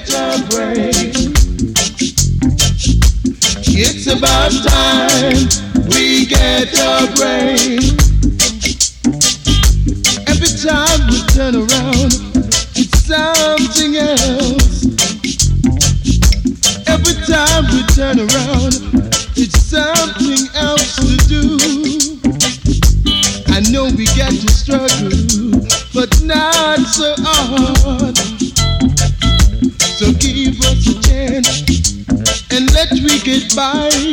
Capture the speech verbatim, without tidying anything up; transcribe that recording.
get a break. It's about time we get a break. Every time we turn around, it's something else. Every time we turn around, it's something else to do. I know we got to struggle, but not so hard. So give us a chance and let we get by.